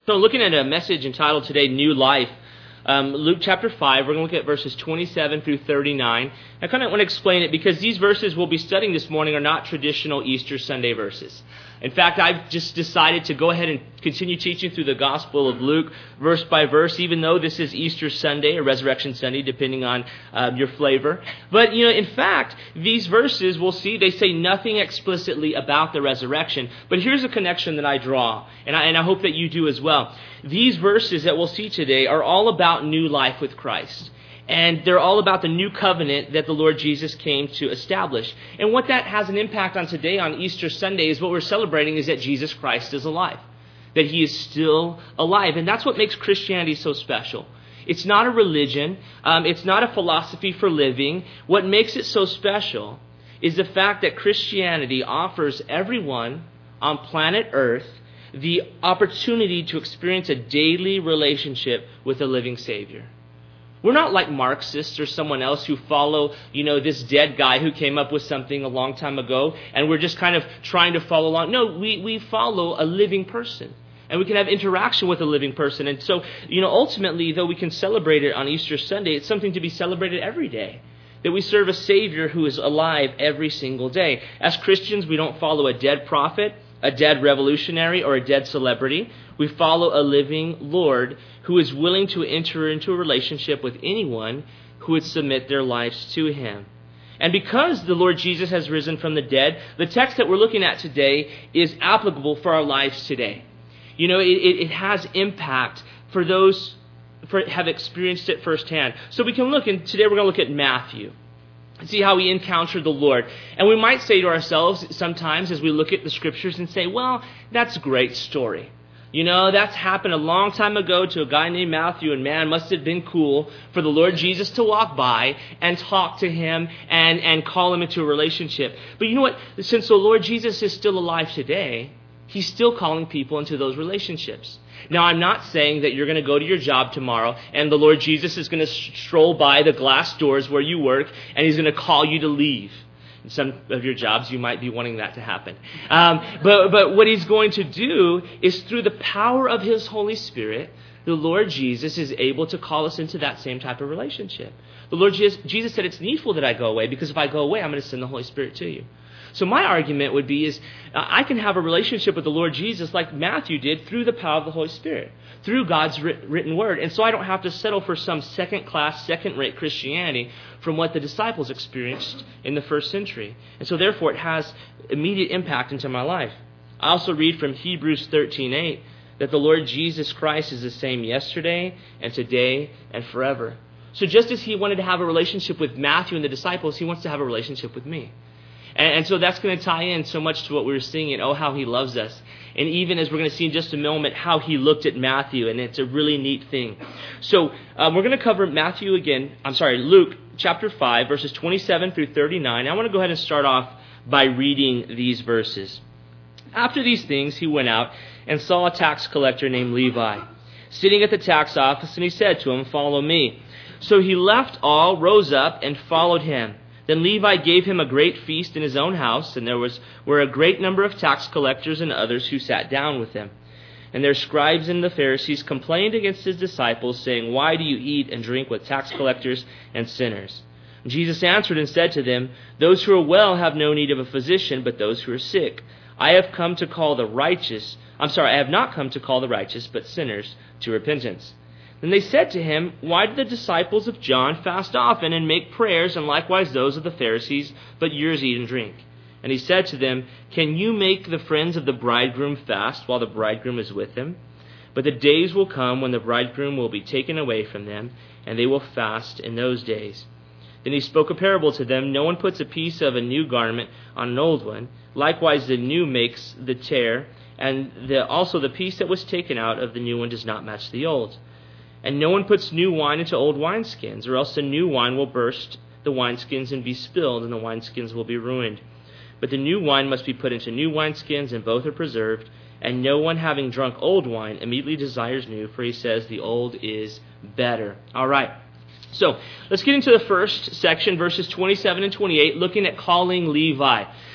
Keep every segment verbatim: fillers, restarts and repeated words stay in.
So looking at a message entitled today, New Life, um, Luke chapter five, we're going to look at verses twenty-seven through thirty-nine. I kind of want to explain it because these verses we'll be studying this morning are not traditional Easter Sunday verses. In fact, I've just decided to go ahead and continue teaching through the Gospel of Luke verse by verse, even though this is Easter Sunday or Resurrection Sunday, depending on uh, your flavor. But, you know, in fact, these verses, we'll see, they say nothing explicitly about the resurrection. But here's a connection that I draw, and I, and I hope that you do as well. These verses that we'll see today are all about new life with Christ. And they're all about the new covenant that the Lord Jesus came to establish. And what that has an impact on today, on Easter Sunday, is what we're celebrating is that Jesus Christ is alive. That He is still alive. And that's what makes Christianity so special. It's not a religion. Um, it's not a philosophy for living. What makes it so special is the fact that Christianity offers everyone on planet Earth the opportunity to experience a daily relationship with a living Savior. We're not like Marxists or someone else who follow, you know, this dead guy who came up with something a long time ago, and we're just kind of trying to follow along. No, we, we follow a living person, and we can have interaction with a living person. And so, you know, ultimately, though we can celebrate it on Easter Sunday, it's something to be celebrated every day, that we serve a Savior who is alive every single day. As Christians, we don't follow a dead prophet, a dead revolutionary, or a dead celebrity. We follow a living Lord who is willing to enter into a relationship with anyone who would submit their lives to Him. And because the Lord Jesus has risen from the dead, the text that we're looking at today is applicable for our lives today. You know, it, it has impact for those who have experienced it firsthand. So we can look, and today we're going to look at Matthew. See how he encountered the Lord. And we might say to ourselves sometimes as we look at the Scriptures and say, well, that's a great story. You know, that's happened a long time ago to a guy named Matthew, and man, must have been cool for the Lord Jesus to walk by and talk to him and, and call him into a relationship. But you know what? Since the Lord Jesus is still alive today, He's still calling people into those relationships. Now, I'm not saying that you're going to go to your job tomorrow and the Lord Jesus is going to stroll by the glass doors where you work and He's going to call you to leave. In some of your jobs, you might be wanting that to happen. Um, but, but what He's going to do is through the power of His Holy Spirit, the Lord Jesus is able to call us into that same type of relationship. The Lord Jesus, Jesus said it's needful that I go away, because if I go away, I'm going to send the Holy Spirit to you. So my argument would be is uh, I can have a relationship with the Lord Jesus like Matthew did through the power of the Holy Spirit, through God's writ- written word. And so I don't have to settle for some second-class, second-rate Christianity from what the disciples experienced in the first century. And so therefore it has immediate impact into my life. I also read from Hebrews thirteen eight that the Lord Jesus Christ is the same yesterday and today and forever. So just as He wanted to have a relationship with Matthew and the disciples, He wants to have a relationship with me. And, and so that's going to tie in so much to what we were seeing in Oh, How He Loves Us. And even as we're going to see in just a moment, how He looked at Matthew. And it's a really neat thing. So uh, we're going to cover Matthew again. I'm sorry, Luke chapter five, verses twenty-seven through thirty-nine. I want to go ahead and start off by reading these verses. After these things, He went out and saw a tax collector named Levi sitting at the tax office, and He said to him, "Follow me." So he left all, rose up, and followed Him. Then Levi gave him a great feast in his own house, and there was were a great number of tax collectors and others who sat down with him. And their scribes and the Pharisees complained against His disciples, saying, "Why do you eat and drink with tax collectors and sinners?" And Jesus answered and said to them, "Those who are well have no need of a physician, but those who are sick. I have come to call the righteous, I'm sorry, I have not come to call the righteous, but sinners to repentance." Then they said to Him, "Why do the disciples of John fast often and make prayers, and likewise those of the Pharisees, but yours eat and drink?" And He said to them, "Can you make the friends of the bridegroom fast while the bridegroom is with them? But the days will come when the bridegroom will be taken away from them, and they will fast in those days." Then He spoke a parable to them. "No one puts a piece of a new garment on an old one. Likewise the new makes the tear, and the, also the piece that was taken out of the new one does not match the old. And no one puts new wine into old wineskins, or else the new wine will burst the wineskins and be spilled, and the wineskins will be ruined. But the new wine must be put into new wineskins, and both are preserved. And no one, having drunk old wine, immediately desires new, for he says the old is better." All right. So let's get into the first section, verses twenty-seven and twenty-eight, looking at calling Levi.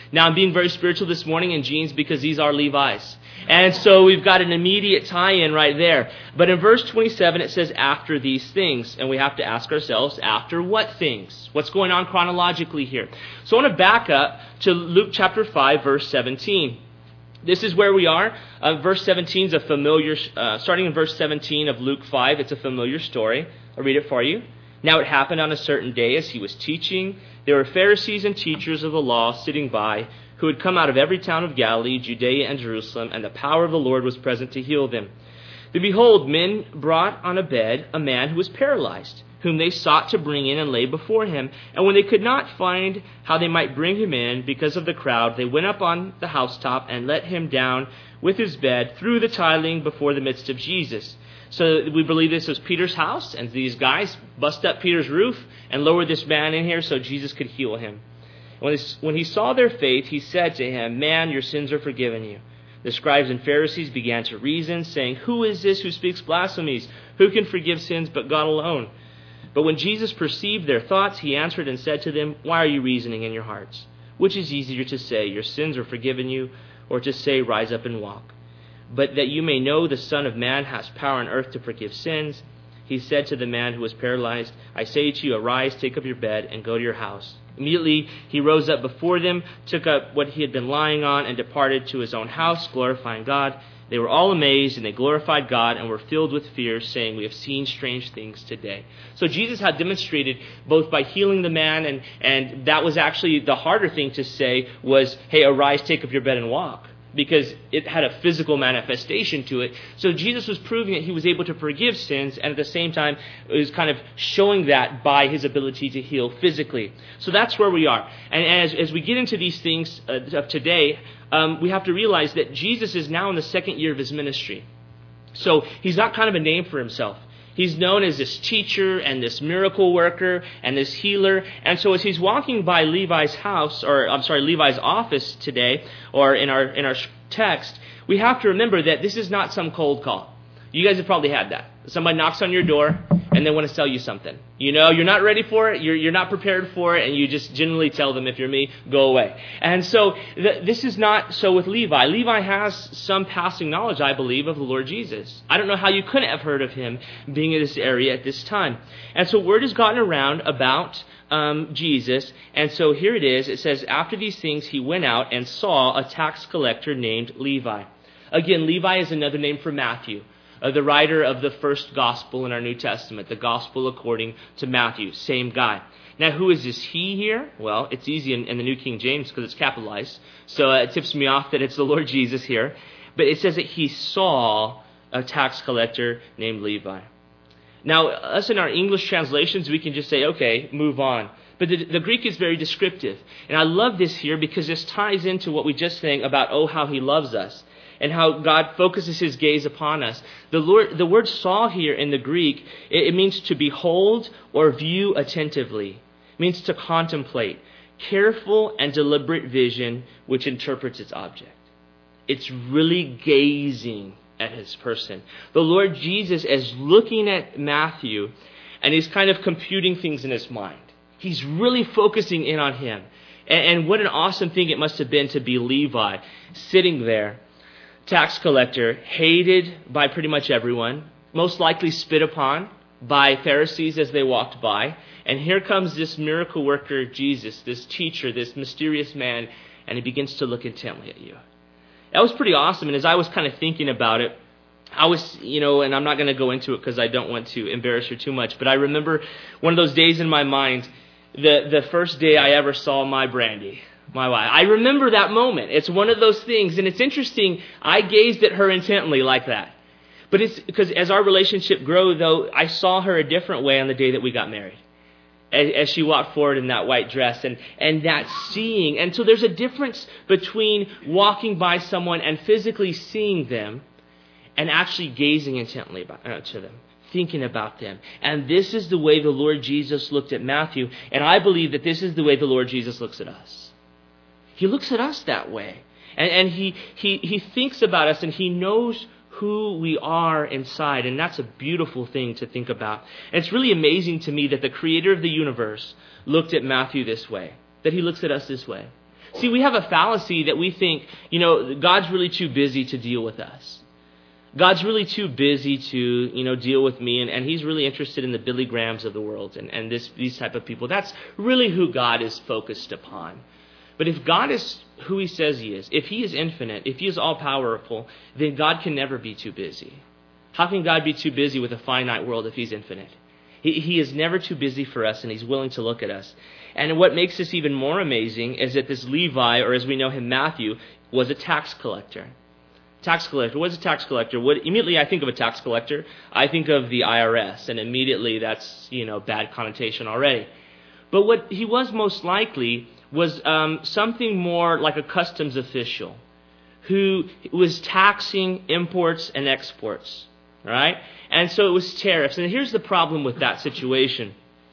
Now, I'm being very spiritual this morning in jeans because these are Levi's. And so we've got an immediate tie-in right there. But in verse twenty-seven, it says, after these things. And we have to ask ourselves, after what things? What's going on chronologically here? So I want to back up to Luke chapter five, verse seventeen. This is where we are. Uh, verse seventeen is a familiar, uh, starting in verse seventeen of Luke five, it's a familiar story. I'll read it for you. Now it happened on a certain day as he was teaching, there were Pharisees and teachers of the law sitting by, who had come out of every town of Galilee, Judea, and Jerusalem, and the power of the Lord was present to heal them. Then behold, men brought on a bed a man who was paralyzed, whom they sought to bring in and lay before him. And when they could not find how they might bring him in because of the crowd, they went up on the housetop and let him down with his bed through the tiling before the midst of Jesus. So we believe this was Peter's house, and these guys bust up Peter's roof and lowered this man in here so Jesus could heal him. When he, when he saw their faith, he said to him, "Man, your sins are forgiven you." The scribes and Pharisees began to reason, saying, "Who is this who speaks blasphemies? Who can forgive sins but God alone?" But when Jesus perceived their thoughts, he answered and said to them, "Why are you reasoning in your hearts? Which is easier to say, 'Your sins are forgiven you,' or to say, 'Rise up and walk'? But that you may know the Son of Man has power on earth to forgive sins," he said to the man who was paralyzed, "I say to you, arise, take up your bed, and go to your house." Immediately he rose up before them, took up what he had been lying on, and departed to his own house, glorifying God. They were all amazed, and they glorified God, and were filled with fear, saying, "We have seen strange things today." So Jesus had demonstrated both by healing the man, and, and that was actually the harder thing to say was, "Hey, arise, take up your bed, and walk," because it had a physical manifestation to it. So Jesus was proving that he was able to forgive sins, and at the same time, it was kind of showing that by his ability to heal physically. So that's where we are. And as, as we get into these things uh, of today, um, we have to realize that Jesus is now in the second year of his ministry. So he's got kind of a name for himself. He's known as this teacher and this miracle worker and this healer. And so as he's walking by Levi's house, or I'm sorry, Levi's office today, or in our in our text, we have to remember that this is not some cold call. You guys have probably had that. Somebody knocks on your door and they want to sell you something. You know, you're not ready for it, you're you're not prepared for it, and you just generally tell them, if you're me, go away. And so th- this is not so with Levi. Levi has some passing knowledge, I believe, of the Lord Jesus. I don't know how you couldn't have heard of him being in this area at this time. And so word has gotten around about um, Jesus. And so here it is. It says, after these things, he went out and saw a tax collector named Levi. Again, Levi is another name for Matthew, Uh, the writer of the first gospel in our New Testament, the gospel according to Matthew, same guy. Now, who is this he here? Well, it's easy in, in the New King James because it's capitalized, so uh, it tips me off that it's the Lord Jesus here. But it says that he saw a tax collector named Levi. Now, us in our English translations, we can just say, okay, move on. But the, the Greek is very descriptive. And I love this here because this ties into what we just sang about, oh, how he loves us, and how God focuses his gaze upon us. The Lord, the word saw here in the Greek, it, it means to behold or view attentively. It means to contemplate. Careful and deliberate vision which interprets its object. It's really gazing at his person. The Lord Jesus is looking at Matthew, and he's kind of computing things in his mind. He's really focusing in on him. And, and what an awesome thing it must have been to be Levi, sitting there, tax collector, hated by pretty much everyone, most likely spit upon by Pharisees as they walked by. And here comes this miracle worker, Jesus, this teacher, this mysterious man, and he begins to look intently at you. That was pretty awesome. And as I was kind of thinking about it, I was, you know, and I'm not going to go into it because I don't want to embarrass her too much, but I remember one of those days in my mind, the, the first day I ever saw my Brandy. My wife. I remember that moment. It's one of those things, and it's interesting. I gazed at her intently like that. But it's because as our relationship grew, though, I saw her a different way on the day that we got married. As, as she walked forward in that white dress, and, and that seeing. And so there's a difference between walking by someone and physically seeing them and actually gazing intently about, uh, to them, thinking about them. And this is the way the Lord Jesus looked at Matthew, and I believe that this is the way the Lord Jesus looks at us. He looks at us that way. And, and he, he, he thinks about us, and he knows who we are inside. And that's a beautiful thing to think about. And it's really amazing to me that the creator of the universe looked at Matthew this way, that he looks at us this way. See, we have a fallacy that we think, you know, God's really too busy to deal with us. God's really too busy to, you know, deal with me, and, and he's really interested in the Billy Grahams of the world and, and this these type of people. That's really who God is focused upon. But if God is who he says he is, if he is infinite, if he is all-powerful, then God can never be too busy. How can God be too busy with a finite world if he's infinite? He, he is never too busy for us, and he's willing to look at us. And what makes this even more amazing is that this Levi, or as we know him, Matthew, was a tax collector. Tax collector. What is a tax collector? What, immediately I think of a tax collector, I think of the I R S, and immediately that's, you know, bad connotation already. But what he was most likely was um, something more like a customs official who was taxing imports and exports, right? And so it was tariffs. And here's the problem with that situation.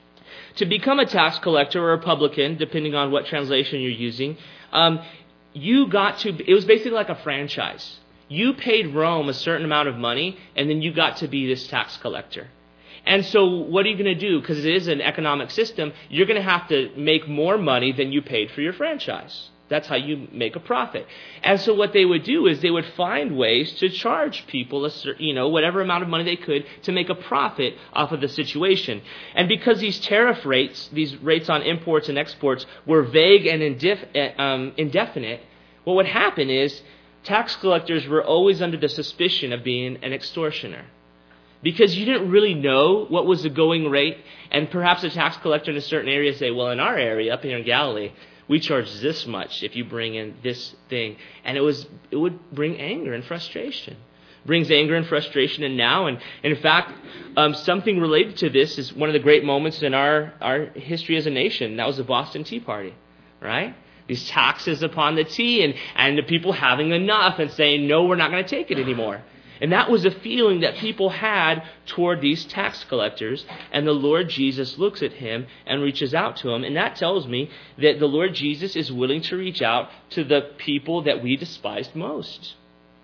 To become a tax collector or a publican, depending on what translation you're using, um, you got to, it was basically like a franchise. You paid Rome a certain amount of money, and then you got to be this tax collector. And so what are you going to do? Because it is an economic system, you're going to have to make more money than you paid for your franchise. That's how you make a profit. And so what they would do is they would find ways to charge people, a, you know, whatever amount of money they could to make a profit off of the situation. And because these tariff rates, these rates on imports and exports, were vague and indif- um, indefinite, what would happen is tax collectors were always under the suspicion of being an extortioner. Because you didn't really know what was the going rate, and perhaps a tax collector in a certain area say, well, in our area, up here in Galilee, we charge this much if you bring in this thing. And it was it would bring anger and frustration. Brings anger and frustration and now. And, and in fact, um, something related to this is one of the great moments in our, our history as a nation. That was the Boston Tea Party, right? These taxes upon the tea and, and the people having enough and saying, no, we're not going to take it anymore. And that was a feeling that people had toward these tax collectors. And the Lord Jesus looks at him and reaches out to him. And that tells me that the Lord Jesus is willing to reach out to the people that we despised most.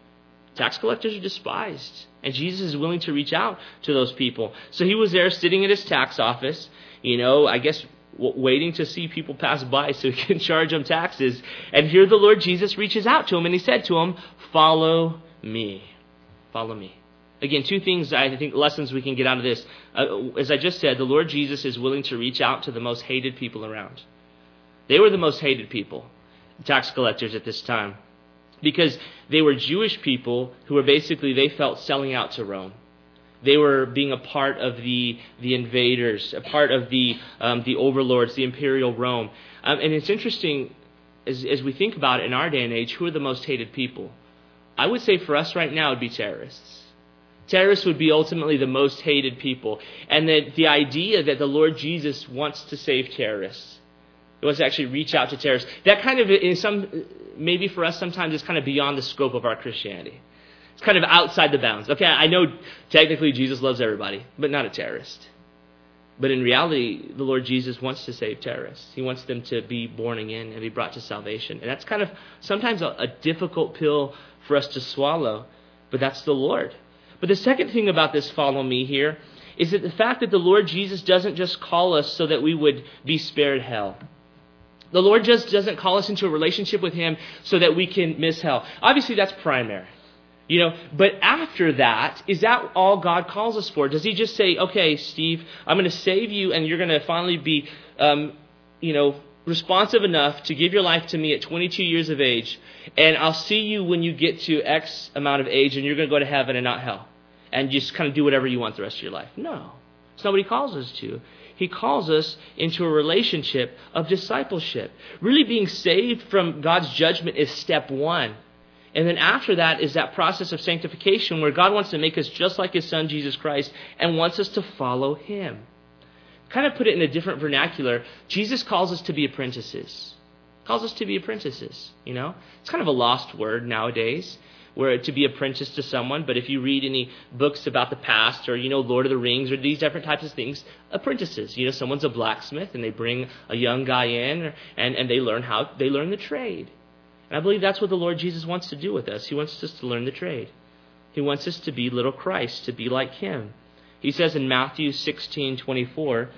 Tax collectors are despised. And Jesus is willing to reach out to those people. So he was there sitting at his tax office, you know, I guess waiting to see people pass by so he can charge them taxes. And here the Lord Jesus reaches out to him and he said to him, follow me. Follow me. Again, two things, I think, lessons we can get out of this. Uh, as I just said, the Lord Jesus is willing to reach out to the most hated people around. They were the most hated people, tax collectors at this time, because they were Jewish people who were basically, they felt, selling out to Rome. They were being a part of the the invaders, a part of the um, the overlords, the imperial Rome. Um, and it's interesting, as, as we think about it in our day and age, who are the most hated people? I would say for us right now it would be terrorists. Terrorists would be ultimately the most hated people. And that the idea that the Lord Jesus wants to save terrorists, he wants to actually reach out to terrorists, that kind of, in some, maybe for us sometimes, is kind of beyond the scope of our Christianity. It's kind of outside the bounds. Okay, I know technically Jesus loves everybody, but not a terrorist. But in reality, the Lord Jesus wants to save terrorists. He wants them to be born again and be brought to salvation. And that's kind of sometimes a, a difficult pill for us to swallow, but that's the Lord. But the second thing about this follow me here is that the fact that the Lord Jesus doesn't just call us so that we would be spared hell. The Lord just doesn't call us into a relationship with him so that we can miss hell. Obviously, that's primary. You know, but after that, is that all God calls us for? Does he just say, okay, Steve, I'm going to save you and you're going to finally be, um, you know, responsive enough to give your life to me at twenty-two years of age, and I'll see you when you get to X amount of age and you're going to go to heaven and not hell, and just kind of do whatever you want the rest of your life? No. It's not what he calls us to. He calls us into a relationship of discipleship. Really being saved from God's judgment is step one. And then after that is that process of sanctification where God wants to make us just like his son, Jesus Christ, and wants us to follow him. Kind of put it in a different vernacular, Jesus calls us to be apprentices. Calls us to be apprentices, you know? It's kind of a lost word nowadays, where to be apprentice to someone, but if you read any books about the past or, you know, Lord of the Rings or these different types of things, apprentices. You know, someone's a blacksmith and they bring a young guy in and, and they learn how, they learn the trade. And I believe that's what the Lord Jesus wants to do with us. He wants us to learn the trade. He wants us to be little Christ, to be like him. He says in Matthew sixteen twenty-four,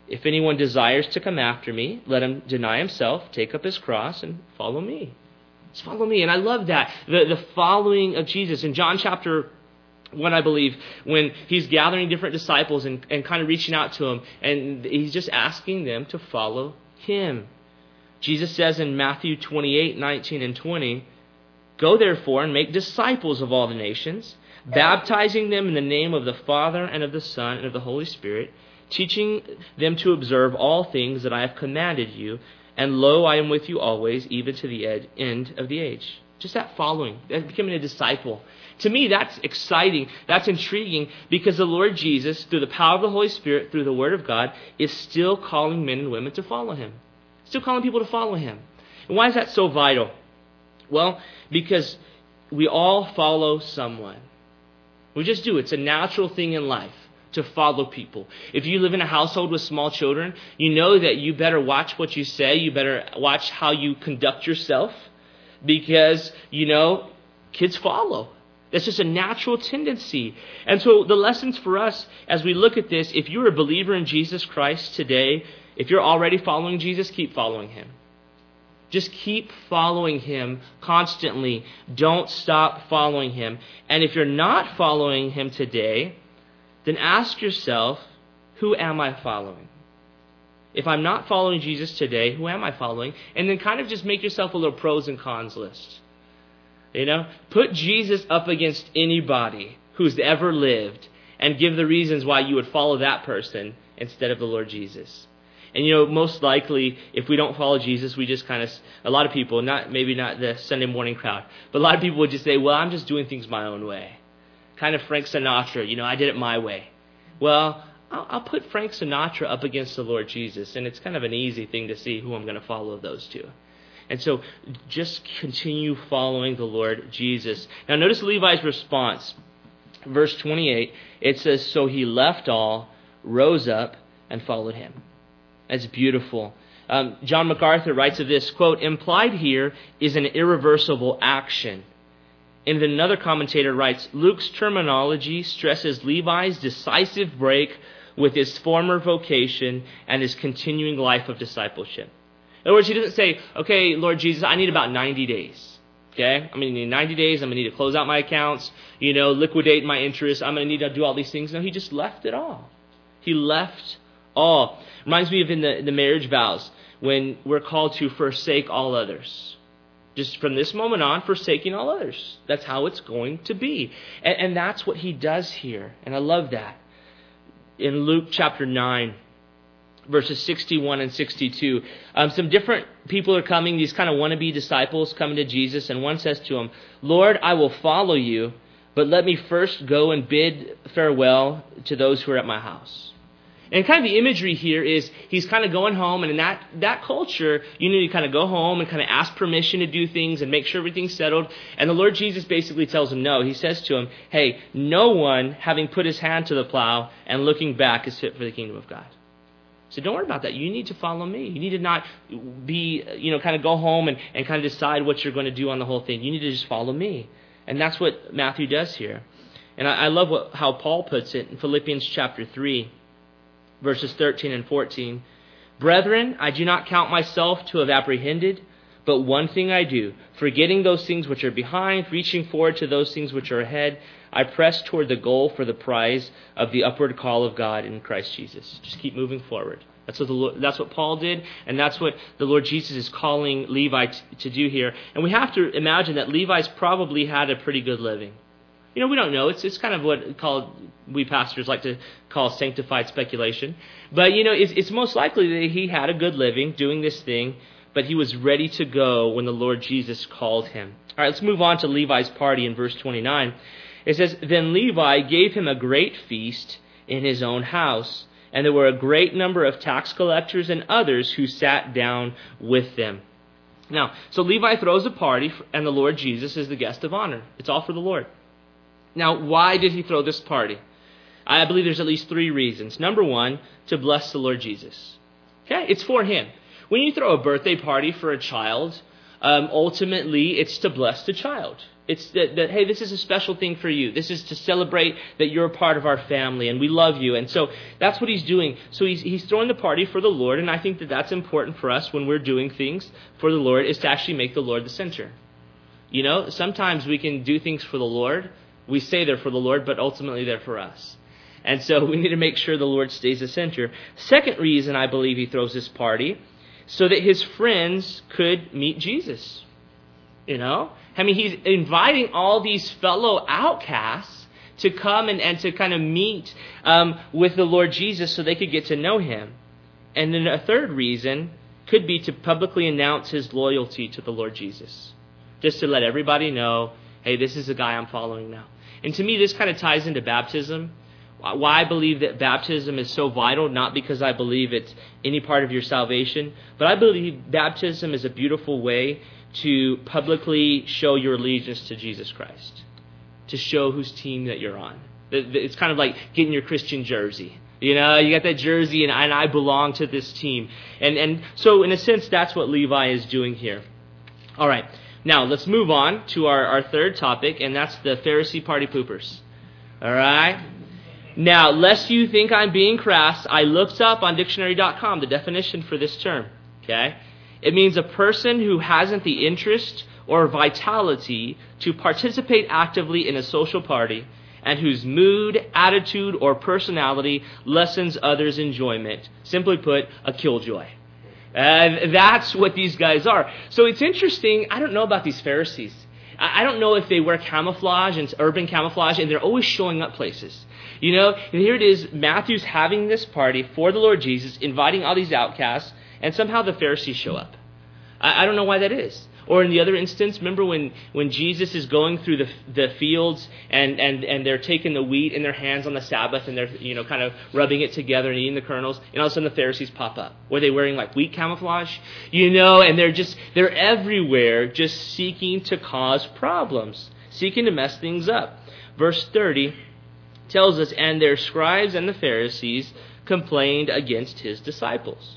If anyone desires to come after me, let him deny himself, take up his cross, and follow me. Just follow me. And I love that. The, the following of Jesus. In John chapter one, I believe, when he's gathering different disciples and, and kind of reaching out to them, and he's just asking them to follow him. Jesus says in Matthew twenty-eight, nineteen, and twenty, "Go therefore and make disciples of all the nations, baptizing them in the name of the Father and of the Son and of the Holy Spirit, teaching them to observe all things that I have commanded you. And lo, I am with you always, even to the ed- end of the age." Just that following, that becoming a disciple. To me, that's exciting. That's intriguing because the Lord Jesus, through the power of the Holy Spirit, through the Word of God, is still calling men and women to follow him. Still calling people to follow him. And why is that so vital? Well, because we all follow someone. We just do. It's a natural thing in life to follow people. If you live in a household with small children, you know that you better watch what you say. You better watch how you conduct yourself because, you know, kids follow. That's just a natural tendency. And so the lessons for us as we look at this, if you're a believer in Jesus Christ today, if you're already following Jesus, keep following him. Just keep following him constantly. Don't stop following him. And if you're not following him today, then ask yourself, who am I following? If I'm not following Jesus today, who am I following? And then kind of just make yourself a little pros and cons list. You know, put Jesus up against anybody who's ever lived and give the reasons why you would follow that person instead of the Lord Jesus. And, you know, most likely, if we don't follow Jesus, we just kind of, a lot of people, not maybe not the Sunday morning crowd, but a lot of people would just say, well, I'm just doing things my own way. Kind of Frank Sinatra, you know, I did it my way. Well, I'll, I'll put Frank Sinatra up against the Lord Jesus, and it's kind of an easy thing to see who I'm going to follow those two. And so just continue following the Lord Jesus. Now notice Levi's response. Verse twenty-eight, it says, "So he left all, rose up, and followed him." That's beautiful. Um, John MacArthur writes of this, quote, "Implied here is an irreversible action." And then another commentator writes, Luke's terminology stresses Levi's decisive break with his former vocation and his continuing life of discipleship. In other words, he doesn't say, okay, Lord Jesus, I need about ninety days. Okay? I'm going to need ninety days. I'm going to need to close out my accounts, you know, liquidate my interests. I'm going to need to do all these things. No, he just left it all. He left all. Reminds me of in the, in the marriage vows when we're called to forsake all others. Just from this moment on, forsaking all others. That's how it's going to be. And, and that's what he does here. And I love that. In Luke chapter nine, verses sixty-one and sixty-two, um, some different people are coming, these kind of wannabe disciples coming to Jesus, and one says to him, "Lord, I will follow you, but let me first go and bid farewell to those who are at my house." And kind of the imagery here is he's kind of going home, and in that, that culture, you need to kind of go home and kind of ask permission to do things and make sure everything's settled. And the Lord Jesus basically tells him no. He says to him, hey, no one having put his hand to the plow and looking back is fit for the kingdom of God. So don't worry about that. You need to follow me. You need to not be, you know, kind of go home and, and kind of decide what you're going to do on the whole thing. You need to just follow me. And that's what Matthew does here. And I, I love what, how Paul puts it in Philippians chapter three. Verses thirteen and fourteen, "Brethren, I do not count myself to have apprehended, but one thing I do, forgetting those things which are behind, reaching forward to those things which are ahead, I press toward the goal for the prize of the upward call of God in Christ Jesus." Just keep moving forward. That's what the Lord, that's what Paul did, and that's what the Lord Jesus is calling Levi t- to do here. And we have to imagine that Levi's probably had a pretty good living. You know, we don't know. It's it's kind of what called we pastors like to call sanctified speculation. But, you know, it's, it's most likely that he had a good living doing this thing, but he was ready to go when the Lord Jesus called him. All right, let's move on to Levi's party in verse twenty-nine. It says, "Then Levi gave him a great feast in his own house, and there were a great number of tax collectors and others who sat down with them." Now, so Levi throws a party, and the Lord Jesus is the guest of honor. It's all for the Lord. Now, why did he throw this party? I believe there's at least three reasons. Number one, to bless the Lord Jesus. Okay, it's for him. When you throw a birthday party for a child, um, ultimately it's to bless the child. It's that, that, hey, this is a special thing for you. This is to celebrate that you're a part of our family and we love you. And so that's what he's doing. So he's, he's throwing the party for the Lord, and I think that that's important for us when we're doing things for the Lord, is to actually make the Lord the center. You know, sometimes we can do things for the Lord. We say they're for the Lord, but ultimately they're for us. And so we need to make sure the Lord stays the center. Second reason I believe he throws this party, so that his friends could meet Jesus. You know? I mean, he's inviting all these fellow outcasts to come and, and to kind of meet um, with the Lord Jesus so they could get to know him. And then a third reason could be to publicly announce his loyalty to the Lord Jesus. Just to let everybody know, hey, this is the guy I'm following now. And to me, this kind of ties into baptism. Why I believe that baptism is so vital, not because I believe it's any part of your salvation, but I believe baptism is a beautiful way to publicly show your allegiance to Jesus Christ, to show whose team that you're on. It's kind of like getting your Christian jersey. You know, you got that jersey, and I, and I belong to this team. And, and so, in a sense, that's what Levi is doing here. All right, now let's move on to our, our third topic, and that's the Pharisee party poopers. All right? Now, lest you think I'm being crass, I looked up on dictionary dot com the definition for this term. Okay? It means a person who hasn't the interest or vitality to participate actively in a social party and whose mood, attitude, or personality lessens others' enjoyment. Simply put, a killjoy. And that's what these guys are. So it's interesting. I don't know about these Pharisees. I don't know if they wear camouflage and urban camouflage, and they're always showing up places. You know, and here it is, Matthew's having this party for the Lord Jesus, inviting all these outcasts, and somehow the Pharisees show up. I, I don't know why that is. Or in the other instance, remember when, when Jesus is going through the the fields and, and, and they're taking the wheat in their hands on the Sabbath and they're, you know, kind of rubbing it together and eating the kernels, and all of a sudden the Pharisees pop up. Were they wearing like wheat camouflage? You know, and they're just, they're everywhere just seeking to cause problems, seeking to mess things up. Verse thirty tells us, and their scribes and the Pharisees complained against his disciples.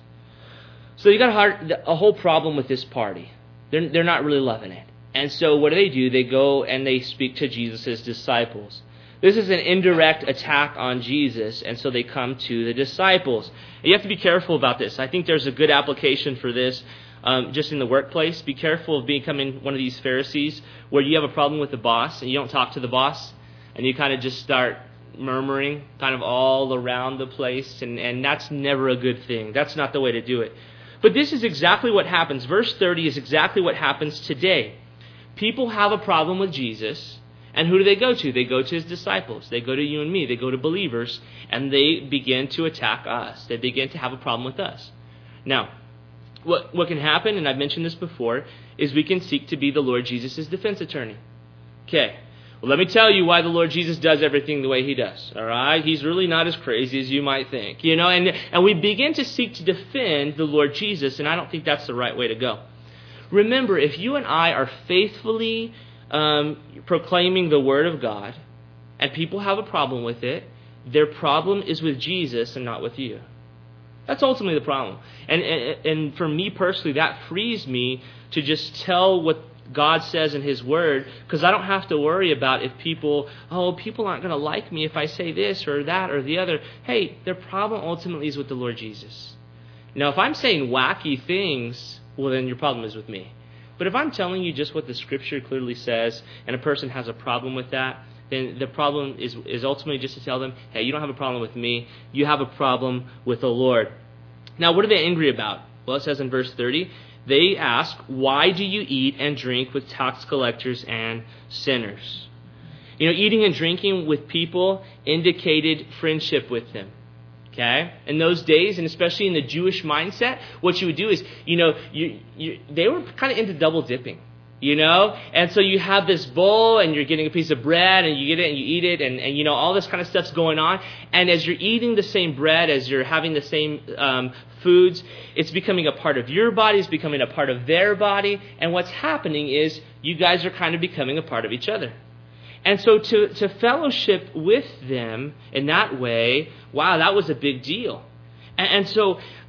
So you got a, hard, a whole problem with this party. They're, they're not really loving it. And so what do they do? They go and they speak to Jesus' disciples. This is an indirect attack on Jesus, and so they come to the disciples. And you have to be careful about this. I think there's a good application for this um, just in the workplace. Be careful of becoming one of these Pharisees where you have a problem with the boss and you don't talk to the boss, and you kind of just start murmuring kind of all around the place, and, and that's never a good thing. That's not the way to do it. But this is exactly what happens. Verse thirty is exactly what happens today. People have a problem with Jesus, and who do they go to? They go to his disciples. They go to you and me. They go to believers, and they begin to attack us. They begin to have a problem with us. Now, what, what can happen, and I've mentioned this before, is we can seek to be the Lord Jesus' defense attorney. Okay. Well, let me tell you why the Lord Jesus does everything the way he does. All right? He's really not as crazy as you might think. You know, and, and we begin to seek to defend the Lord Jesus, and I don't think that's the right way to go. Remember, if you and I are faithfully um, proclaiming the Word of God, and people have a problem with it, their problem is with Jesus and not with you. That's ultimately the problem. And, and, and for me personally, that frees me to just tell what God says in his word, because I don't have to worry about if people, oh, people aren't going to like me if I say this or that or the other. Hey, their problem ultimately is with the Lord Jesus. Now, if I'm saying wacky things, well, then your problem is with me. But if I'm telling you just what the Scripture clearly says, and a person has a problem with that, then the problem is, is ultimately just to tell them, hey, you don't have a problem with me. You have a problem with the Lord. Now, what are they angry about? Well, it says in verse thirty, they ask, why do you eat and drink with tax collectors and sinners? You know, eating and drinking with people indicated friendship with them. Okay? In those days, and especially in the Jewish mindset, what you would do is, you know, you, you they were kind of into double dipping. You know? And so you have this bowl and you're getting a piece of bread and you get it and you eat it and, and you know, all this kind of stuff's going on. And as you're eating the same bread, as you're having the same um, foods, it's becoming a part of your body, it's becoming a part of their body. And what's happening is you guys are kind of becoming a part of each other. And so to, to fellowship with them in that way, wow, that was a big deal. And, and so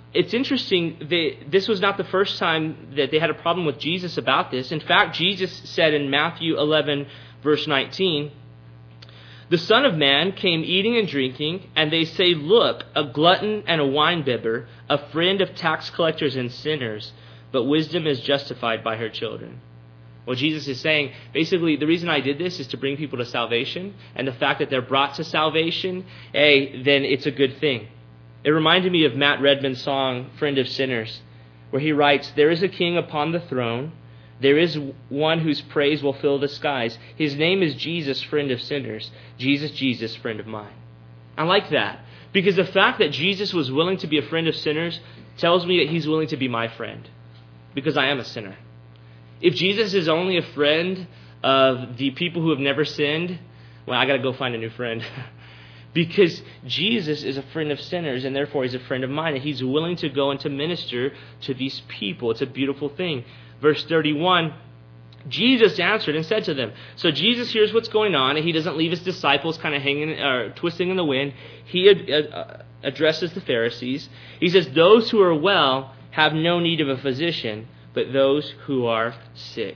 it's interesting, they, this was not the first time that they had a problem with Jesus about this. In fact, Jesus said in Matthew eleven, verse nineteen, "The Son of Man came eating and drinking, and they say, 'Look, a glutton and a winebibber, a friend of tax collectors and sinners, but wisdom is justified by her children.'" Well, Jesus is saying, basically, the reason I did this is to bring people to salvation, and the fact that they're brought to salvation, hey, then it's a good thing. It reminded me of Matt Redman's song, "Friend of Sinners," where he writes, "There is a king upon the throne. There is one whose praise will fill the skies. His name is Jesus, friend of sinners. Jesus, Jesus, friend of mine." I like that, because the fact that Jesus was willing to be a friend of sinners tells me that he's willing to be my friend, because I am a sinner. If Jesus is only a friend of the people who have never sinned, well, I got to go find a new friend. Because Jesus is a friend of sinners, and therefore he's a friend of mine, and he's willing to go and to minister to these people. It's a beautiful thing. Verse thirty-one, Jesus answered and said to them. So Jesus hears what's going on, and he doesn't leave his disciples kind of hanging or twisting in the wind. He ad- addresses the Pharisees. He says, "Those who are well have no need of a physician, but those who are sick."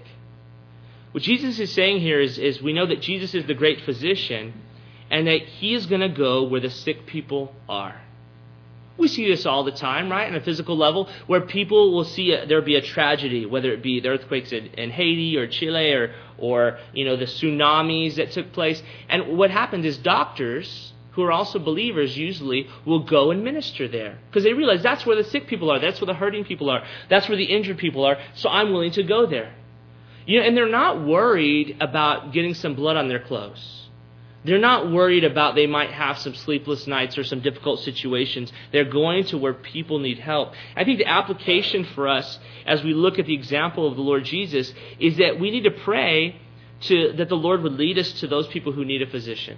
What Jesus is saying here is, is we know that Jesus is the great physician, and that he is going to go where the sick people are. We see this all the time, right, on a physical level, where people will see a, there be a tragedy, whether it be the earthquakes in, in Haiti or Chile or, or you know the tsunamis that took place. And what happens is doctors, who are also believers usually, will go and minister there, because they realize that's where the sick people are, that's where the hurting people are, that's where the injured people are, so I'm willing to go there. You know, and they're not worried about getting some blood on their clothes. They're not worried about they might have some sleepless nights or some difficult situations. They're going to where people need help. I think the application for us as we look at the example of the Lord Jesus is that we need to pray to that the Lord would lead us to those people who need a physician.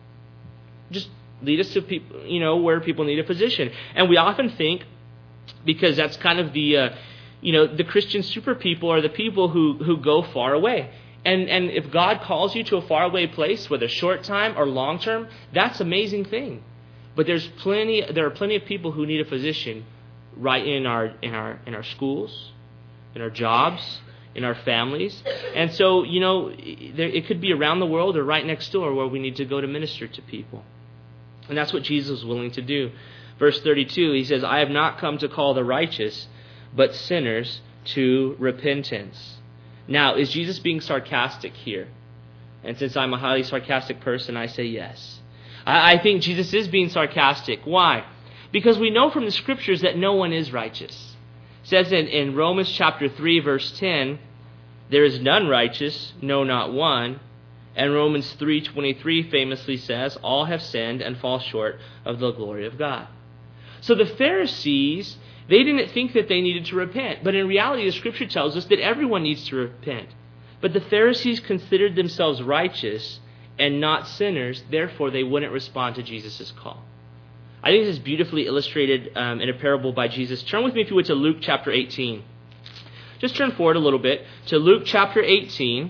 Just lead us to people, you know, where people need a physician. And we often think, because that's kind of the, uh, you know, the Christian super people are the people who, who go far away. And and if God calls you to a faraway place, whether short time or long term, that's an amazing thing. But there's plenty there are plenty of people who need a physician right in our in our in our schools, in our jobs, in our families. And so, you know, there, it could be around the world or right next door where we need to go to minister to people. And that's what Jesus was willing to do. Verse thirty-two, he says, "I have not come to call the righteous, but sinners to repentance." Now, is Jesus being sarcastic here? And since I'm a highly sarcastic person, I say yes. I, I think Jesus is being sarcastic. Why? Because we know from the Scriptures that no one is righteous. It says in, in Romans chapter three, verse ten, "There is none righteous, no, not one." And Romans three twenty-three famously says, "All have sinned and fall short of the glory of God." So the Pharisees, they didn't think that they needed to repent. But in reality, the Scripture tells us that everyone needs to repent. But the Pharisees considered themselves righteous and not sinners. Therefore, they wouldn't respond to Jesus' call. I think this is beautifully illustrated um, in a parable by Jesus. Turn with me, if you would, to Luke chapter eighteen. Just turn forward a little bit to Luke chapter eighteen.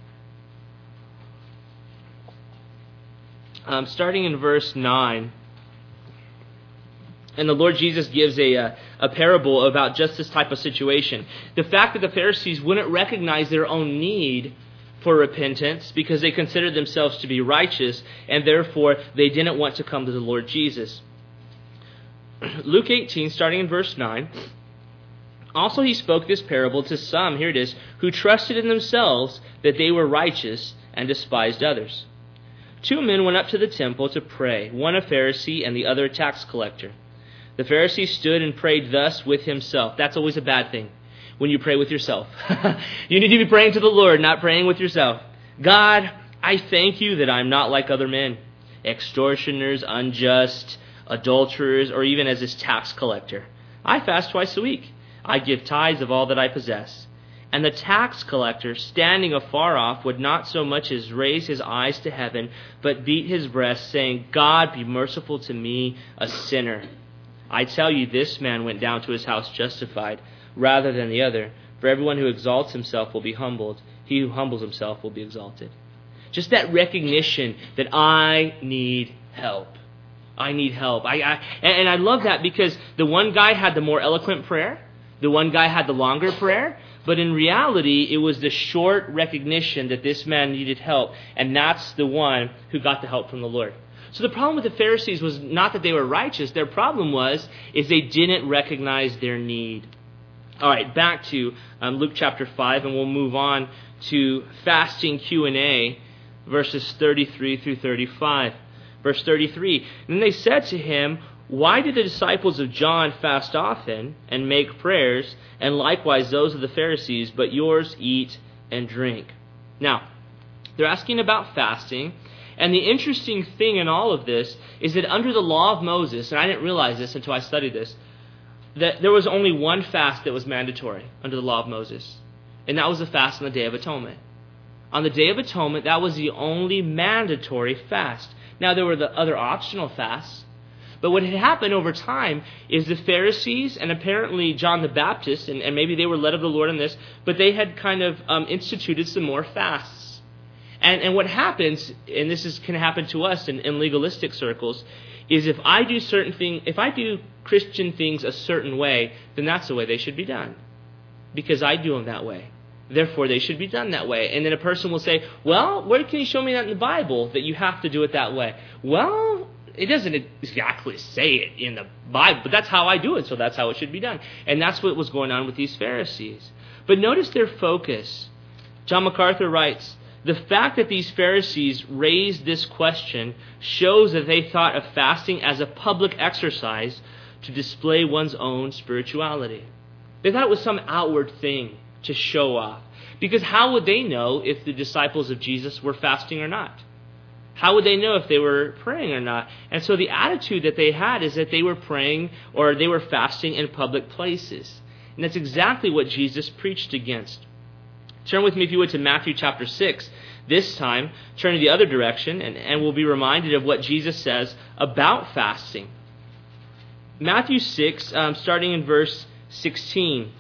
Um, starting in verse nine. And the Lord Jesus gives a, a a parable about just this type of situation. The fact that the Pharisees wouldn't recognize their own need for repentance because they considered themselves to be righteous, and therefore they didn't want to come to the Lord Jesus. Luke eighteen, starting in verse nine. "Also he spoke this parable to some," here it is, "who trusted in themselves that they were righteous and despised others. Two men went up to the temple to pray, one a Pharisee and the other a tax collector. The Pharisee stood and prayed thus with himself." That's always a bad thing, when you pray with yourself. You need to be praying to the Lord, not praying with yourself. "God, I thank you that I'm not like other men, extortioners, unjust, adulterers, or even as this tax collector. I fast twice a week. I give tithes of all that I possess." And the tax collector, standing afar off, would not so much as raise his eyes to heaven, but beat his breast, saying, "God, be merciful to me, a sinner. I tell you, this man went down to his house justified, rather than the other. For everyone who exalts himself will be humbled. He who humbles himself will be exalted." Just that recognition that I need help. I need help. I, I and, and I love that because the one guy had the more eloquent prayer. The one guy had the longer prayer. But in reality, it was the short recognition that this man needed help. And that's the one who got the help from the Lord. So the problem with the Pharisees was not that they were righteous. Their problem was is they didn't recognize their need. All right, back to um, Luke chapter five, and we'll move on to fasting Q and A, verses thirty-three through thirty-five. Verse thirty-three, and then they said to him, why do the disciples of John fast often and make prayers, and likewise those of the Pharisees, but yours eat and drink? Now, they're asking about fasting, and the interesting thing in all of this is that under the law of Moses, and I didn't realize this until I studied this, that there was only one fast that was mandatory under the law of Moses, and that was the fast on the Day of Atonement. On the Day of Atonement, that was the only mandatory fast. Now, there were the other optional fasts, but what had happened over time is the Pharisees and apparently John the Baptist, and, and maybe they were led of the Lord in this, but they had kind of um, instituted some more fasts. And, and what happens, and this is, can happen to us in, in legalistic circles, is if I do certain things, if I do Christian things a certain way, then that's the way they should be done. Because I do them that way. Therefore, they should be done that way. And then a person will say, well, where can you show me that in the Bible, that you have to do it that way? Well, it doesn't exactly say it in the Bible, but that's how I do it, so that's how it should be done. And that's what was going on with these Pharisees. But notice their focus. John MacArthur writes, the fact that these Pharisees raised this question shows that they thought of fasting as a public exercise to display one's own spirituality. They thought it was some outward thing to show off. Because how would they know if the disciples of Jesus were fasting or not? How would they know if they were praying or not? And so the attitude that they had is that they were praying or they were fasting in public places. And that's exactly what Jesus preached against. Turn with me, if you would, to Matthew chapter six. This time, turn to the other direction, and, and we'll be reminded of what Jesus says about fasting. Matthew six, um, starting in verse sixteen.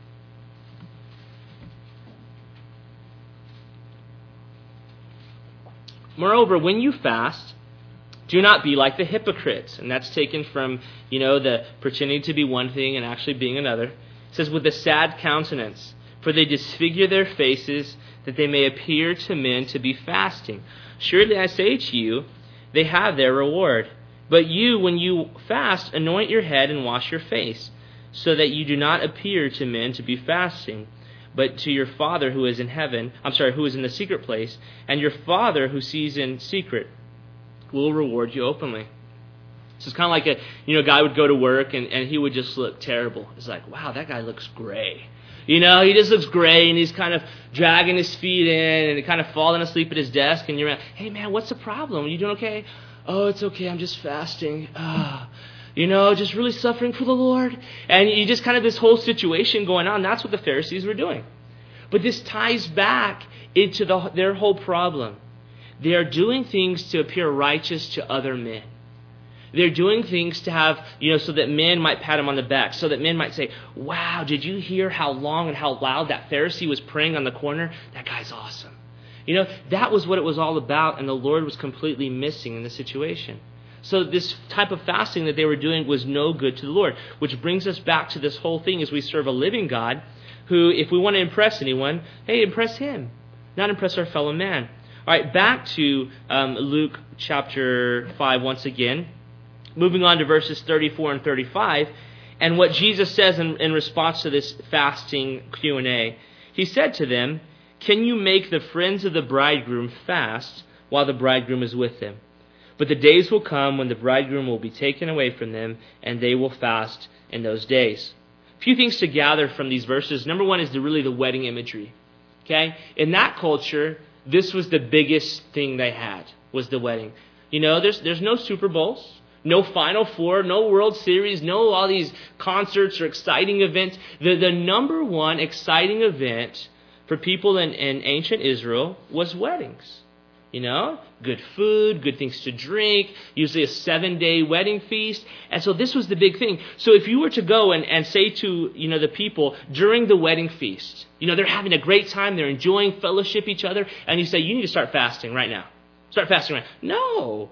Moreover, when you fast, do not be like the hypocrites. And that's taken from, you know, the pretending to be one thing and actually being another. It says, with a sad countenance, for they disfigure their faces, that they may appear to men to be fasting. Surely I say to you, they have their reward. But you, when you fast, anoint your head and wash your face, so that you do not appear to men to be fasting, but to your Father who is in heaven, I'm sorry, who is in the secret place, and your Father who sees in secret will reward you openly. So it's kind of like a, you know, guy would go to work and, and he would just look terrible. It's like, wow, that guy looks gray. You know, he just looks gray and he's kind of dragging his feet in and kind of falling asleep at his desk. And you're like, hey man, what's the problem? Are you doing okay? Oh, it's okay. I'm just fasting. Ah. You know, just really suffering for the Lord. And you just kind of this whole situation going on. That's what the Pharisees were doing. But this ties back into the, their whole problem. They are doing things to appear righteous to other men. They're doing things to have, you know, so that men might pat them on the back. So that men might say, wow, did you hear how long and how loud that Pharisee was praying on the corner? That guy's awesome. You know, that was what it was all about. And the Lord was completely missing in the situation. So this type of fasting that they were doing was no good to the Lord, which brings us back to this whole thing as we serve a living God who, if we want to impress anyone, hey, impress Him, not impress our fellow man. All right, back to um, Luke chapter five once again, moving on to verses thirty-four and thirty-five, and what Jesus says in, in response to this fasting Q and A. He said to them, can you make the friends of the bridegroom fast while the bridegroom is with them? But the days will come when the bridegroom will be taken away from them, and they will fast in those days. A few things to gather from these verses. Number one is the, really the wedding imagery. Okay? In that culture, this was the biggest thing they had, was the wedding. You know, there's there's no Super Bowls, no Final Four, no World Series, no all these concerts or exciting events. The, the number one exciting event for people in, in ancient Israel was weddings. You know, good food, good things to drink, usually a seven-day wedding feast. And so this was the big thing. So if you were to go and, and say to, you know, the people during the wedding feast, you know, they're having a great time, they're enjoying fellowship each other, and you say, you need to start fasting right now. Start fasting right now. No.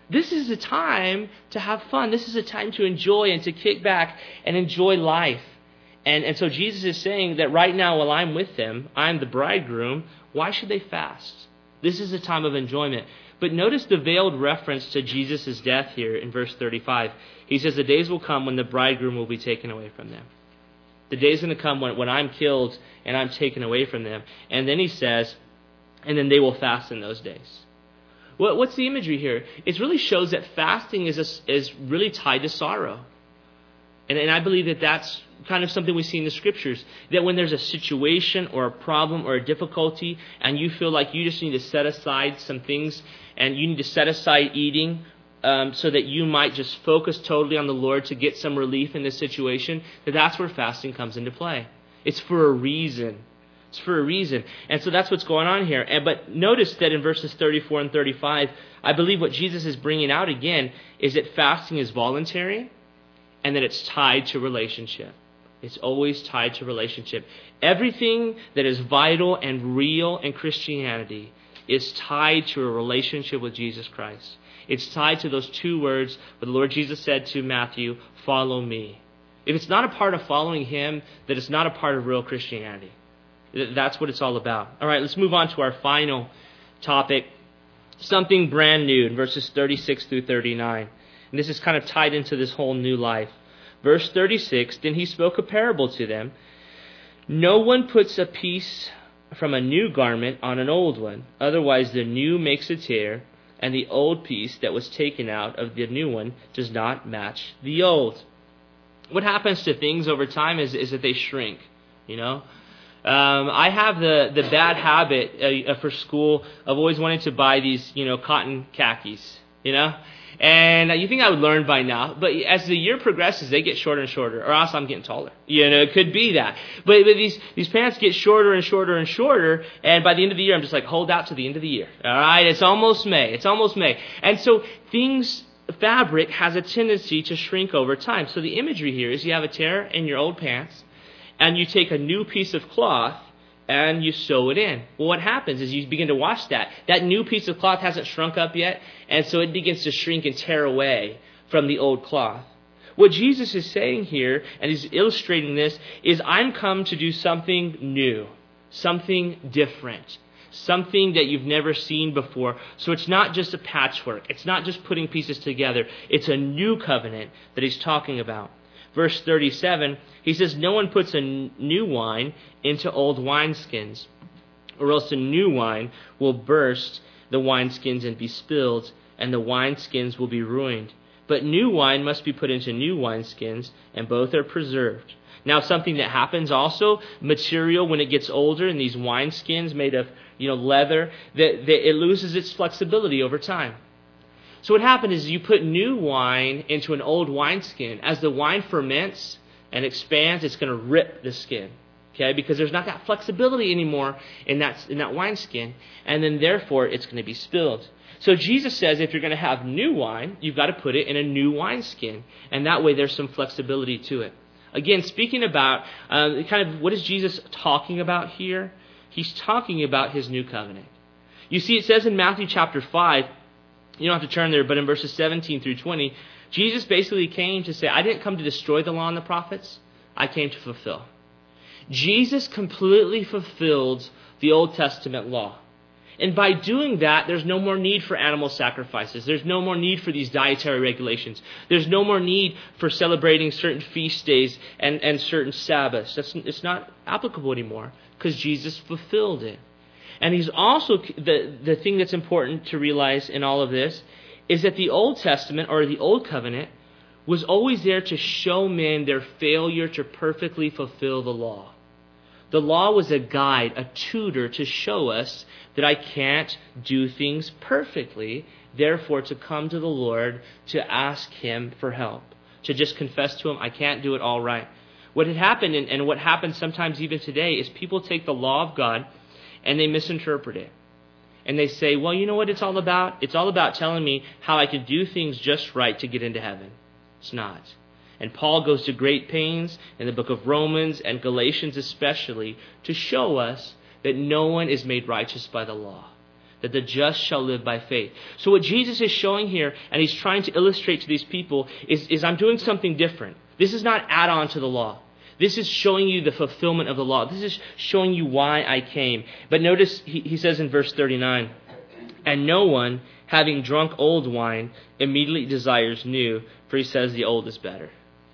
This is a time to have fun. This is a time to enjoy and to kick back and enjoy life. And, and so Jesus is saying that right now while I'm with them, I'm the bridegroom, why should they fast? This is a time of enjoyment. But notice the veiled reference to Jesus' death here in verse thirty-five. He says, the days will come when the bridegroom will be taken away from them. The day's going to come when, when I'm killed and I'm taken away from them. And then he says, and then they will fast in those days. What, what's the imagery here? It really shows that fasting is, a, is really tied to sorrow. And, and I believe that that's kind of something we see in the Scriptures, that when there's a situation or a problem or a difficulty and you feel like you just need to set aside some things and you need to set aside eating um, so that you might just focus totally on the Lord to get some relief in this situation, that that's where fasting comes into play. It's for a reason. It's for a reason. And so that's what's going on here. And, but notice that in verses thirty-four and thirty-five, I believe what Jesus is bringing out again is that fasting is voluntary and that it's tied to relationship. It's always tied to relationship. Everything that is vital and real in Christianity is tied to a relationship with Jesus Christ. It's tied to those two words where the Lord Jesus said to Matthew, follow me. If it's not a part of following him, then it's not a part of real Christianity. That's what it's all about. All right, let's move on to our final topic, something brand new in verses thirty-six through thirty-nine. And this is kind of tied into this whole new life. Verse thirty-six, then he spoke a parable to them. No one puts a piece from a new garment on an old one. Otherwise the new makes a tear, and the old piece that was taken out of the new one does not match the old. What happens to things over time is, is that they shrink, you know. Um, I have the, the bad habit uh, for school of always wanting to buy these, you know, cotton khakis, you know. And you think I would learn by now, but as the year progresses, they get shorter and shorter, or else I'm getting taller. You know, it could be that. But, but these, these pants get shorter and shorter and shorter, and by the end of the year, I'm just like, hold out to the end of the year. All right, it's almost May. It's almost May. And so things, fabric has a tendency to shrink over time. So the imagery here is you have a tear in your old pants, and you take a new piece of cloth, and you sew it in. Well, what happens is you begin to wash that. That new piece of cloth hasn't shrunk up yet, and so it begins to shrink and tear away from the old cloth. What Jesus is saying here, and he's illustrating this, is I'm come to do something new, something different, something that you've never seen before. So it's not just a patchwork. It's not just putting pieces together. It's a new covenant that he's talking about. Verse thirty-seven, he says, no one puts a new wine into old wineskins, or else the new wine will burst the wineskins and be spilled, and the wineskins will be ruined. But new wine must be put into new wineskins, and both are preserved. Now, something that happens also, material when it gets older, and these wineskins made of, you know, leather, that, that it loses its flexibility over time. So what happens is you put new wine into an old wineskin. As the wine ferments and expands, it's going to rip the skin, okay? Because there's not that flexibility anymore in that in that wineskin, and then therefore it's going to be spilled. So Jesus says if you're going to have new wine, you've got to put it in a new wineskin, and that way there's some flexibility to it. Again, speaking about uh, kind of what is Jesus talking about here? He's talking about his new covenant. You see, it says in Matthew chapter five. You don't have to turn there, but in verses seventeen through twenty, Jesus basically came to say, I didn't come to destroy the law and the prophets. I came to fulfill. Jesus completely fulfilled the Old Testament law. And by doing that, there's no more need for animal sacrifices. There's no more need for these dietary regulations. There's no more need for celebrating certain feast days and, and certain Sabbaths. That's, it's not applicable anymore because Jesus fulfilled it. And he's also, the, the thing that's important to realize in all of this is that the Old Testament, or the Old Covenant, was always there to show men their failure to perfectly fulfill the law. The law was a guide, a tutor to show us that I can't do things perfectly, therefore to come to the Lord to ask him for help, to just confess to him, I can't do it all right. What had happened, and, and what happens sometimes even today, is people take the law of God and they misinterpret it. And they say, well, you know what it's all about? It's all about telling me how I can do things just right to get into heaven. It's not. And Paul goes to great pains in the book of Romans and Galatians especially to show us that no one is made righteous by the law. that the just shall live by faith. So what Jesus is showing here, and he's trying to illustrate to these people, is, is I'm doing something different. This is not add-on to the law. This is showing you the fulfillment of the law. This is showing you why I came. But notice he, he says in verse thirty-nine, and no one, having drunk old wine, immediately desires new, for he says the old is better.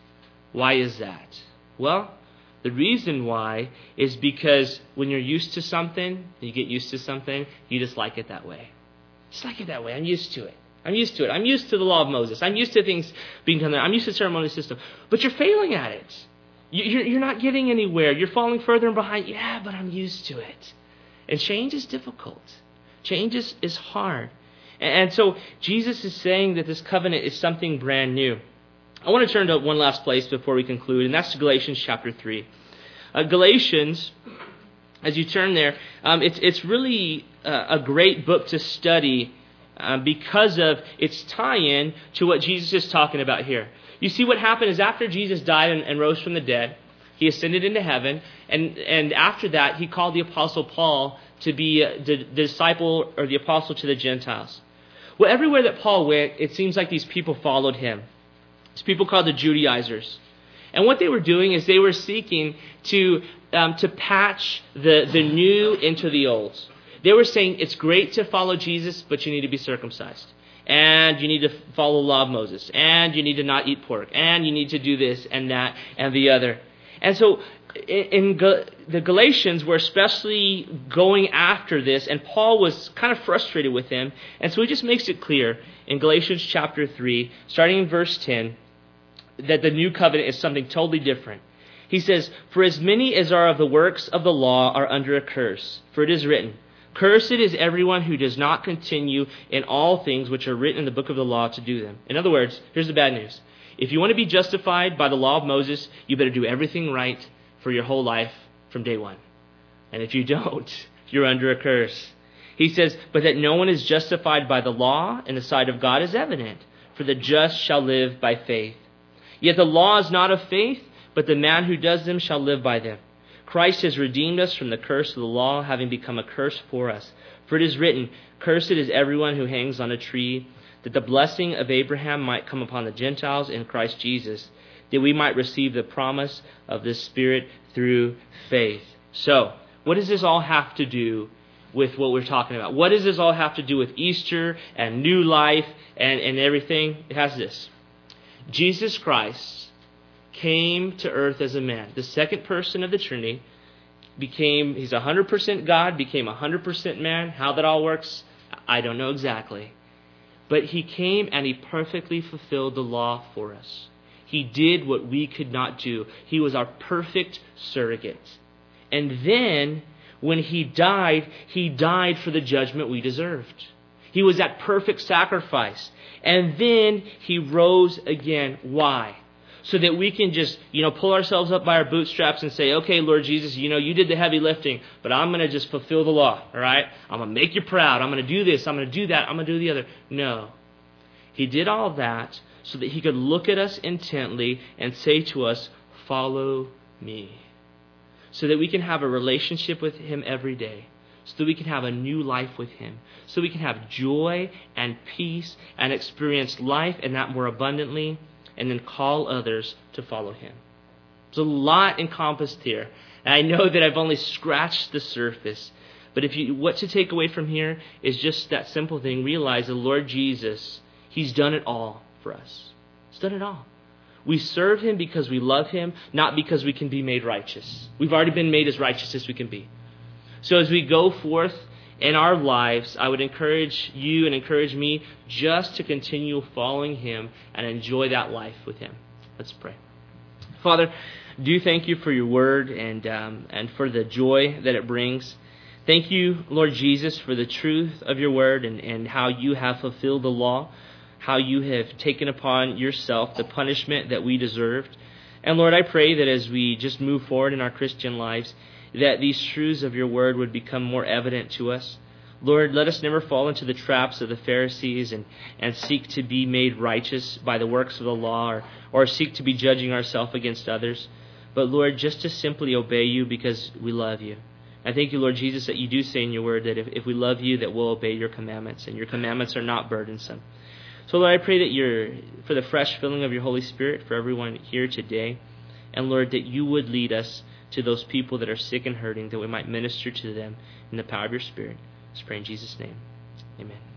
Why is that? Well, the reason why is because when you're used to something, you get used to something, you just like it that way. Just like it that way. I'm used to it. I'm used to it. I'm used to the law of Moses. I'm used to things being done there. I'm used to the ceremonial system. But you're failing at it. You're, you're not getting anywhere. You're falling further and behind. Yeah, but I'm used to it. And change is difficult. Change is, is hard. And, and so Jesus is saying that this covenant is something brand new. I want to turn to one last place before we conclude, and that's Galatians chapter three. Uh, Galatians, as you turn there, um, it's it's really uh, a great book to study uh, because of its tie-in to what Jesus is talking about here. You see, what happened is after Jesus died and, and rose from the dead, he ascended into heaven, and, and after that, he called the Apostle Paul to be uh, the, the disciple or the apostle to the Gentiles. Well, everywhere that Paul went, it seems like these people followed him. It's people called the Judaizers. And what they were doing is they were seeking to um, to patch the, the new into the old. They were saying it's great to follow Jesus, but you need to be circumcised. And you need to follow the law of Moses. And you need to not eat pork. And you need to do this and that and the other. And so in the Galatians were especially going after this, and Paul was kind of frustrated with them. And so he just makes it clear in Galatians chapter three, starting in verse ten, that the new covenant is something totally different. He says, for as many as are of the works of the law are under a curse. For it is written, cursed is everyone who does not continue in all things which are written in the book of the law to do them. In other words, here's the bad news. If you want to be justified by the law of Moses, you better do everything right for your whole life from day one. And if you don't, you're under a curse. He says, but that no one is justified by the law in the sight of God is evident, for the just shall live by faith. Yet the law is not of faith, but the man who does them shall live by them. Christ has redeemed us from the curse of the law, having become a curse for us. For it is written, cursed is everyone who hangs on a tree, that the blessing of Abraham might come upon the Gentiles in Christ Jesus, that we might receive the promise of the Spirit through faith. So, what does this all have to do with what we're talking about? What does this all have to do with Easter and new life and, and everything? It has this. Jesus Christ came to earth as a man. The second person of the Trinity became, he's one hundred percent God, became one hundred percent man. How that all works, I don't know exactly. But he came and he perfectly fulfilled the law for us. He did what we could not do. He was our perfect surrogate. And then, when he died, he died for the judgment we deserved. He was that perfect sacrifice. And then he rose again. Why? So that we can just, you know, pull ourselves up by our bootstraps and say, okay, Lord Jesus, you know, you did the heavy lifting, but I'm going to just fulfill the law, all right? I'm going to make you proud. I'm going to do this. I'm going to do that. I'm going to do the other. No. He did all that so that he could look at us intently and say to us, follow me. So that we can have a relationship with him every day. So that we can have a new life with him. So we can have joy and peace and experience life and that more abundantly, and then call others to follow him. There's a lot encompassed here. And I know that I've only scratched the surface. But if you, what to take away from here is just that simple thing. Realize the Lord Jesus, he's done it all for us. He's done it all. We serve him because we love him, not because we can be made righteous. We've already been made as righteous as we can be. So as we go forth in our lives, I would encourage you and encourage me just to continue following him and enjoy that life with him. Let's pray. Father, do thank you for your word and um, and for the joy that it brings. Thank you, Lord Jesus, for the truth of your word and, and how you have fulfilled the law, how you have taken upon yourself the punishment that we deserved. And Lord, I pray that as we just move forward in our Christian lives, that these truths of your word would become more evident to us. Lord, let us never fall into the traps of the Pharisees and, and seek to be made righteous by the works of the law or, or seek to be judging ourselves against others. But Lord, just to simply obey you because we love you, I thank you, Lord Jesus, that you do say in your word that if, if we love you, that we'll obey your commandments, and your commandments are not burdensome. So, Lord, I pray that you're, for the fresh filling of your Holy Spirit for everyone here today, and Lord, that you would lead us to those people that are sick and hurting, that we might minister to them in the power of your Spirit. Let's pray in Jesus' name. Amen.